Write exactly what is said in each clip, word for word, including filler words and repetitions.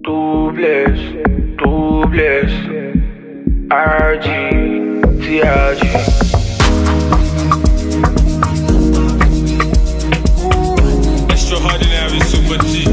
Doubles, doubles, R G, T R G. Extraordinary Super G.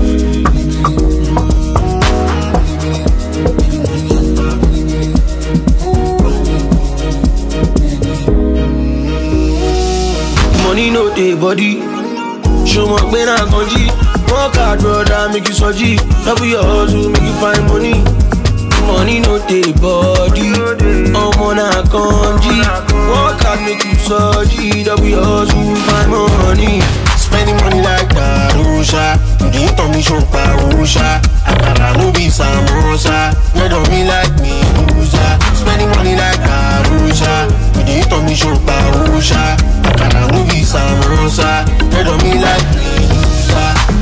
Money no dey body. Show my pain I can G. Work hard, brother, make you so G. Double your hustle, make you find money. Money no dey body. I'm on a con G. Work hard, make you so G. Double your hustle, find money. Spending money like Darusha. You dey tell me show Parusha. Akara no be samosa. You don't be like me, loser. Spending money like Darusha. You dey tell me show Parusha. Akara no be samosa. You don't be like me, loser.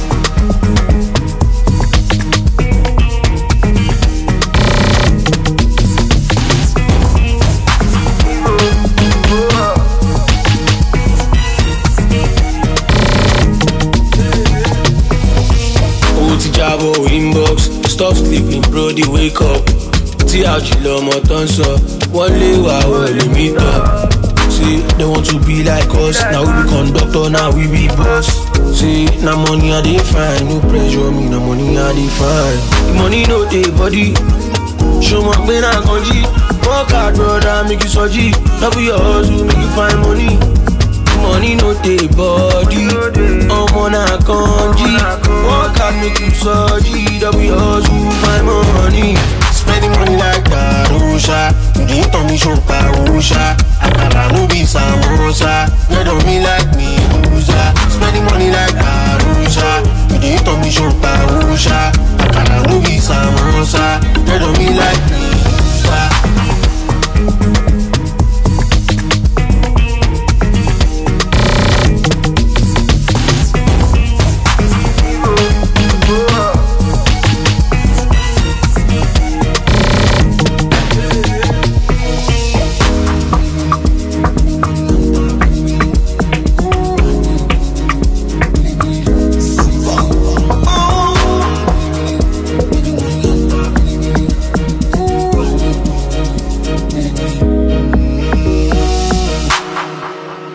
Inbox, stop sleeping, bro, they wake up. T R G lomo tanso, one lay while we meet up. See, they want to be like us, now we be conductor, now we be boss. See, now money I dey find, no pressure me, now money I dey find. Money no dey body, show my pain I can G. Work hard, brother, make you so G. Double your hustle, make you find money. Money no dey body, I'm on a con G. Work hard, make you so G. Double your hustle, find money. Spending money like Darusha. You dey tell me show Parusha. Akara no be samosa. You don't be like me, loser. Spending money like Darusha. You dey tell me show Parusha.